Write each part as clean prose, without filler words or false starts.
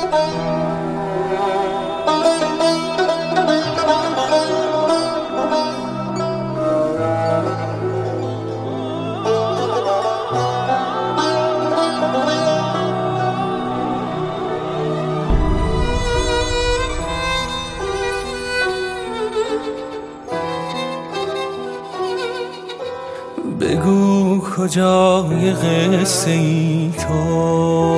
بگو کجای قصه ای تو،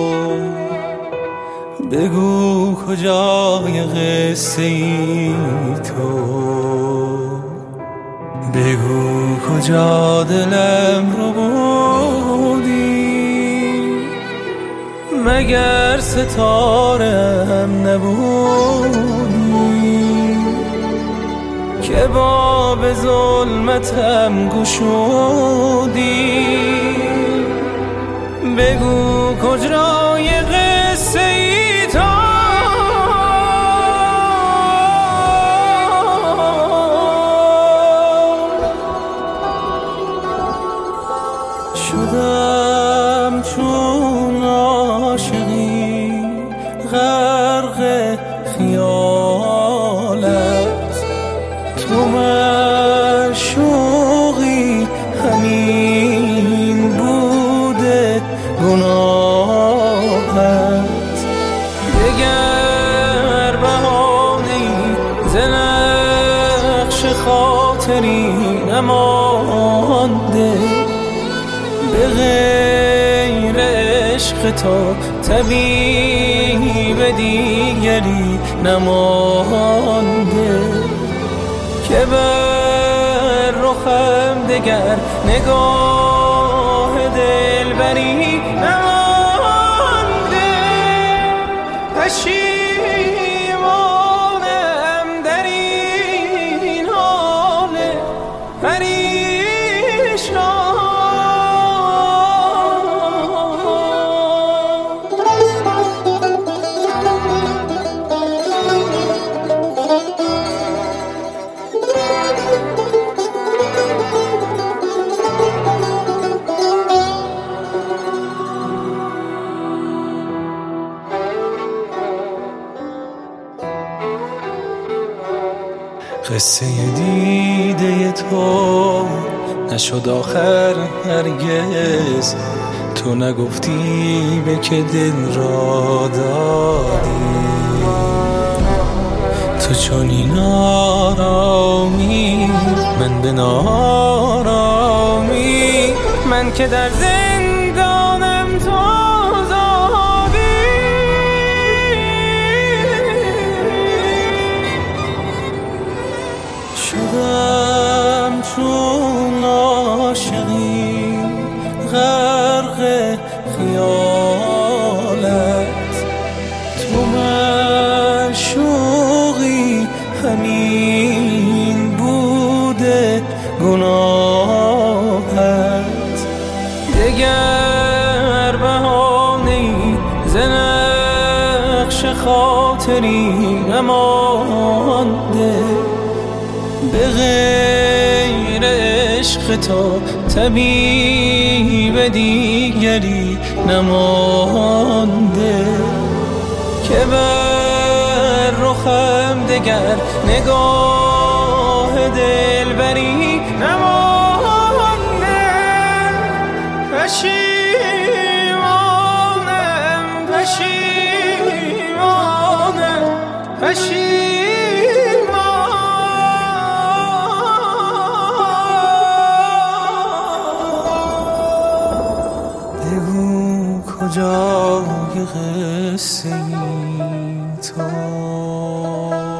بگو کجای قصه ای تو، بگو کجا دلم رو بودی، مگر ستاره‌ام نبودی که باب ظلمتم گشودی. بگو کجای قصه ای تو، شدم چون عاشقی غرق خیالت، تو معشوقی همین بوده گناهت. دگر بهانه‌ای ز نقش خاطری نمانده، به غیر عشق تو طبیب دیگری نمانده، که بر رخم دگر نگاه دلبری نمانده. پشیمانم در این حال پریشان، قصه دیده تو نشد آخر هرگز، تو نگفتی به که دل را دادی، تو چنین آرامی من به نارامی، من که در زندانم تو شدم چون عاشقی غرق خیالت، تو معشوقی همین بوده گناهت. دگر بهانه‌ای ز نقش خاطری نمانده، به غیر عشق تو طبیب دیگری نمانده، که بر رخم دگر نگاه دلبری نمانده. پشیمانم پشیمانم پشیمانم، کجای قصه ای تو.